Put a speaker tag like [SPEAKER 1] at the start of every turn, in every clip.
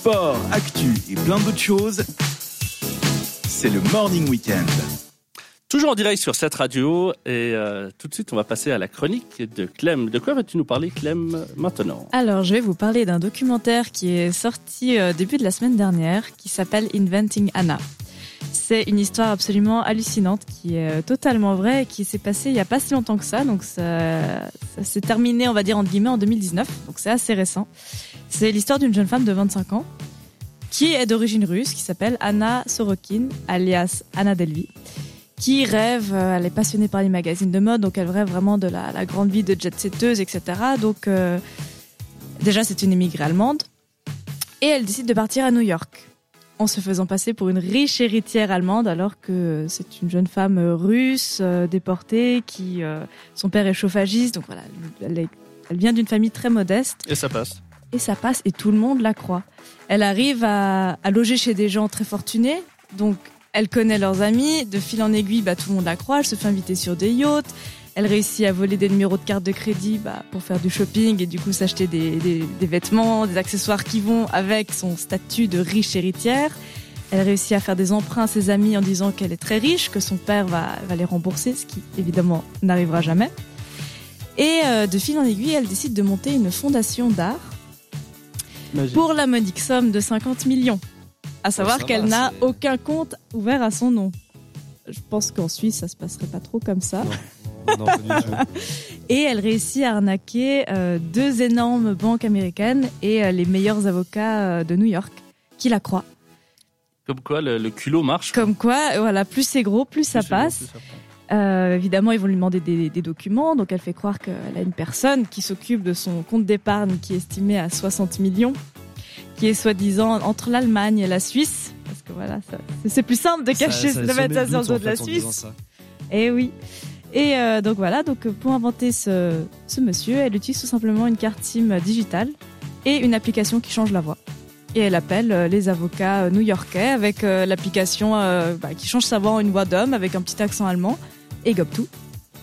[SPEAKER 1] Sport, actu et plein d'autres choses, c'est le Morning Weekend.
[SPEAKER 2] Toujours en direct sur cette radio et tout de suite on va passer à la chronique de Clem. De quoi vas-tu nous parler, Clem, maintenant ?
[SPEAKER 3] Alors je vais vous parler d'un documentaire qui est sorti début de la semaine dernière qui s'appelle Inventing Anna. C'est une histoire absolument hallucinante qui est totalement vraie et qui s'est passée il n'y a pas si longtemps que ça. Donc ça s'est terminé, on va dire entre guillemets, en 2019. Donc c'est assez récent. C'est l'histoire d'une jeune femme de 25 ans qui est d'origine russe, qui s'appelle Anna Sorokin, alias Anna Delvey, qui rêve, elle est passionnée par les magazines de mode, donc elle rêve vraiment de la grande vie de jet-setteuse, etc. Donc déjà c'est une immigrée allemande et elle décide de partir à New York en se faisant passer pour une riche héritière allemande alors que c'est une jeune femme russe, déportée, qui son père est chauffagiste, donc voilà, elle vient d'une famille très modeste.
[SPEAKER 2] Et ça passe.
[SPEAKER 3] Et ça passe et tout le monde la croit. Elle arrive à loger chez des gens très fortunés, donc elle connaît leurs amis, de fil en aiguille, tout le monde la croit, elle se fait inviter sur des yachts, elle réussit à voler des numéros de carte de crédit pour faire du shopping et du coup s'acheter des vêtements, des accessoires qui vont avec son statut de riche héritière. Elle réussit à faire des emprunts à ses amis en disant qu'elle est très riche, que son père va les rembourser, ce qui évidemment n'arrivera jamais. Et de fil en aiguille, elle décide de monter une fondation d'art pour la modique somme de 50 millions. À savoir qu'elle n'a aucun compte ouvert à son nom. Je pense qu'en Suisse, ça se passerait pas trop comme ça.
[SPEAKER 4] Non, pas du tout.
[SPEAKER 3] Et elle réussit à arnaquer 2 énormes banques américaines et les meilleurs avocats de New York qui la croient.
[SPEAKER 2] Comme quoi, le culot marche.
[SPEAKER 3] Comme quoi, voilà, plus c'est gros, plus ça passe. Évidemment, ils vont lui demander des documents, donc elle fait croire qu'elle a une personne qui s'occupe de son compte d'épargne qui est estimé à 60 millions, qui est soi-disant entre l'Allemagne et la Suisse, parce que voilà, c'est plus simple de cacher, de mettre ça sur le dos de la Suisse. Et oui. Et donc voilà, pour inventer ce monsieur, elle utilise tout simplement une carte SIM digitale et une application qui change la voix. Et elle appelle les avocats new-yorkais avec l'application qui change sa voix en une voix d'homme avec un petit accent allemand. Et gobe tout.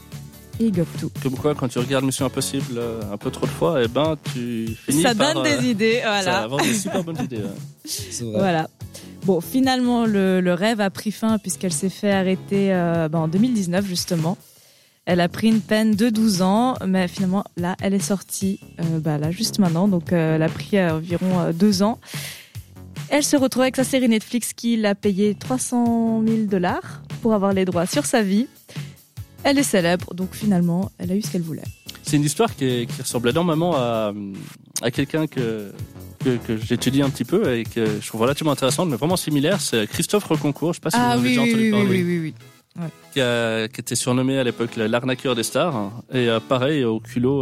[SPEAKER 2] Comme quoi, quand tu regardes Mission Impossible un peu trop de fois, tu finis
[SPEAKER 3] ça
[SPEAKER 2] par...
[SPEAKER 3] donne des idées, voilà.
[SPEAKER 2] Ça avoir des super bonnes idées.
[SPEAKER 4] C'est vrai.
[SPEAKER 3] Voilà. Bon, finalement, le rêve a pris fin puisqu'elle s'est fait arrêter en 2019, justement. Elle a pris une peine de 12 ans, mais finalement, là, elle est sortie juste maintenant. Donc, elle a pris environ 2 ans. Elle se retrouve avec sa série Netflix qui l'a payé $300,000 pour avoir les droits sur sa vie. Elle est célèbre, donc finalement, elle a eu ce qu'elle voulait.
[SPEAKER 2] C'est une histoire qui ressemble énormément à quelqu'un que j'étudie un petit peu et que je trouve relativement intéressante, mais vraiment similaire. C'est Christophe Reconcourt. Je ne sais pas si vous en avez déjà entendu parler.
[SPEAKER 3] Oui. Ouais.
[SPEAKER 2] Qui était surnommé à l'époque l'arnaqueur des stars. Et pareil, au culot,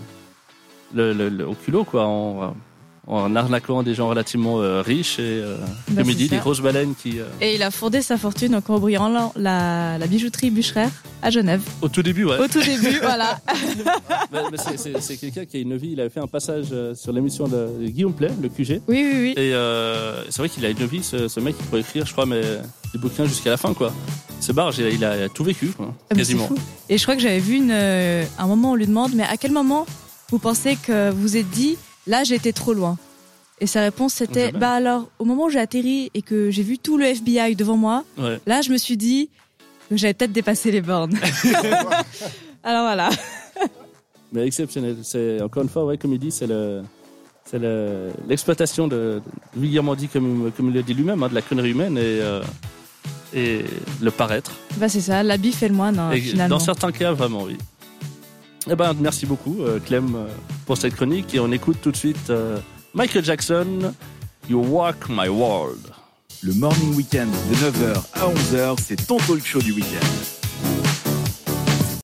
[SPEAKER 2] au culot quoi, en arnaquant des gens relativement riches et comme il dit, des grosses baleines qui...
[SPEAKER 3] Et il a fondé sa fortune en cambriant la bijouterie Bucherer à Genève.
[SPEAKER 2] Au tout début, ouais.
[SPEAKER 3] Au tout début, voilà.
[SPEAKER 2] mais c'est quelqu'un qui a une vie, il avait fait un passage sur l'émission de Guillaume Play, le QG.
[SPEAKER 3] Oui.
[SPEAKER 2] Et c'est vrai qu'il a une vie, ce mec, il pourrait écrire, je crois, des bouquins jusqu'à la fin, quoi. C'est barge, il a tout vécu, quoi, quasiment.
[SPEAKER 3] Et je crois que j'avais vu un moment où on lui demande, mais à quel moment vous pensez que vous vous êtes dit, là j'ai été trop loin? Et sa réponse c'était, alors au moment où j'ai atterri et que j'ai vu tout le FBI devant moi, là je me suis dit que j'avais peut-être dépassé les bornes. Alors voilà.
[SPEAKER 2] Mais exceptionnel, c'est encore une fois, comme il dit, c'est l'exploitation vulgairement dit comme il le dit lui-même, de la connerie humaine et le paraître.
[SPEAKER 3] C'est ça, l'habit fait le moine, finalement.
[SPEAKER 2] Dans certains cas, vraiment, oui. Merci beaucoup, Clem, pour cette chronique. Et on écoute tout de suite Michael Jackson, You Walk My World.
[SPEAKER 1] Le Morning Weekend de 9h à 11h, c'est ton talk show du week-end.